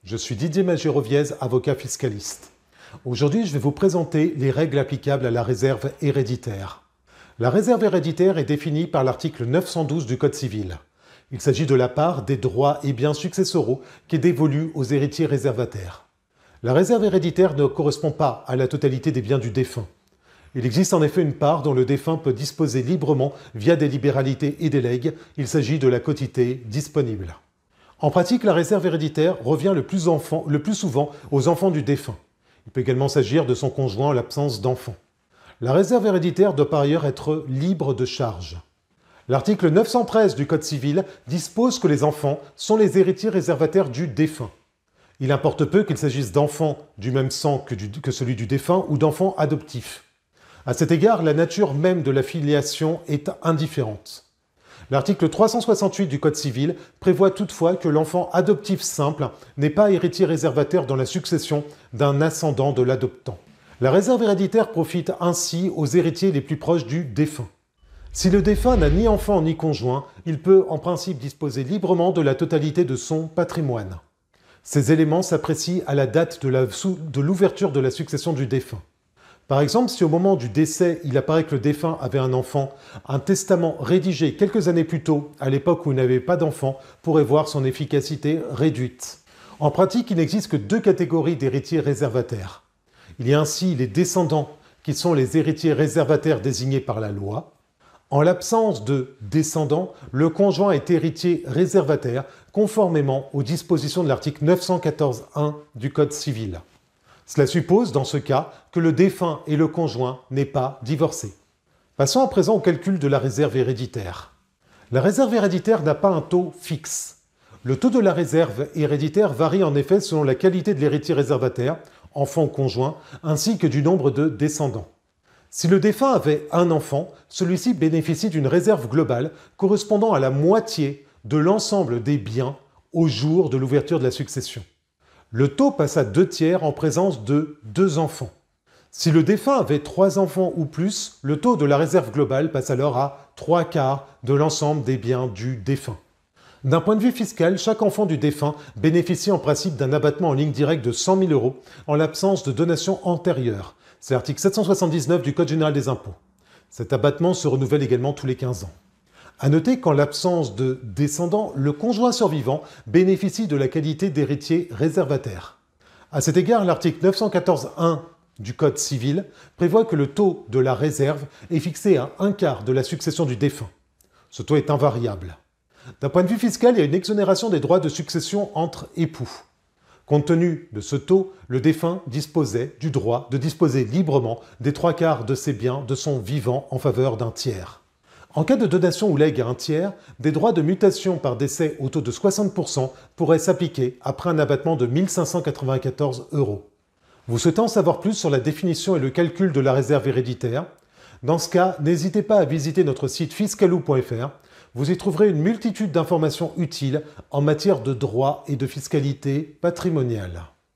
Je suis Didier Magéroviez, avocat fiscaliste. Aujourd'hui, je vais vous présenter les règles applicables à la réserve héréditaire. La réserve héréditaire est définie par l'article 912 du Code civil. Il s'agit de la part des droits et biens successoraux qui est dévolue aux héritiers réservataires. La réserve héréditaire ne correspond pas à la totalité des biens du défunt. Il existe en effet une part dont le défunt peut disposer librement via des libéralités et des legs. Il s'agit de la quotité disponible. En pratique, la réserve héréditaire revient le plus souvent aux enfants du défunt. Il peut également s'agir de son conjoint en l'absence d'enfant. La réserve héréditaire doit par ailleurs être libre de charge. L'article 913 du Code civil dispose que les enfants sont les héritiers réservataires du défunt. Il importe peu qu'il s'agisse d'enfants du même sang que celui du défunt ou d'enfants adoptifs. À cet égard, la nature même de la filiation est indifférente. L'article 368 du Code civil prévoit toutefois que l'enfant adoptif simple n'est pas héritier réservataire dans la succession d'un ascendant de l'adoptant. La réserve héréditaire profite ainsi aux héritiers les plus proches du défunt. Si le défunt n'a ni enfant ni conjoint, il peut en principe disposer librement de la totalité de son patrimoine. Ces éléments s'apprécient à la date de l'ouverture de la succession du défunt. Par exemple, si au moment du décès, il apparaît que le défunt avait un enfant, un testament rédigé quelques années plus tôt, à l'époque où il n'avait pas d'enfant, pourrait voir son efficacité réduite. En pratique, il n'existe que deux catégories d'héritiers réservataires. Il y a ainsi les descendants, qui sont les héritiers réservataires désignés par la loi. En l'absence de descendants, le conjoint est héritier réservataire, conformément aux dispositions de l'article 914.1 du Code civil. Cela suppose, dans ce cas, que le défunt et le conjoint n'aient pas divorcé. Passons à présent au calcul de la réserve héréditaire. La réserve héréditaire n'a pas un taux fixe. Le taux de la réserve héréditaire varie en effet selon la qualité de l'héritier réservataire, enfant ou conjoint, ainsi que du nombre de descendants. Si le défunt avait un enfant, celui-ci bénéficie d'une réserve globale correspondant à la moitié de l'ensemble des biens au jour de l'ouverture de la succession. Le taux passe à 2/3 en présence de 2 enfants. Si le défunt avait 3 enfants ou plus, le taux de la réserve globale passe alors à 3/4 de l'ensemble des biens du défunt. D'un point de vue fiscal, chaque enfant du défunt bénéficie en principe d'un abattement en ligne directe de 100 000 € en l'absence de donation antérieure. C'est l'article 779 du Code général des impôts. Cet abattement se renouvelle également tous les 15 ans. À noter qu'en l'absence de descendants, le conjoint survivant bénéficie de la qualité d'héritier réservataire. À cet égard, l'article 914.1 du Code civil prévoit que le taux de la réserve est fixé à 1/4 de la succession du défunt. Ce taux est invariable. D'un point de vue fiscal, il y a une exonération des droits de succession entre époux. Compte tenu de ce taux, le défunt disposait du droit de disposer librement des 3/4 de ses biens de son vivant en faveur d'un tiers. En cas de donation ou legs à un tiers, des droits de mutation par décès au taux de 60% pourraient s'appliquer après un abattement de 1 594 €. Vous souhaitez en savoir plus sur la définition et le calcul de la réserve héréditaire? Dans ce cas, n'hésitez pas à visiter notre site fiscalou.fr. Vous y trouverez une multitude d'informations utiles en matière de droit et de fiscalité patrimoniale.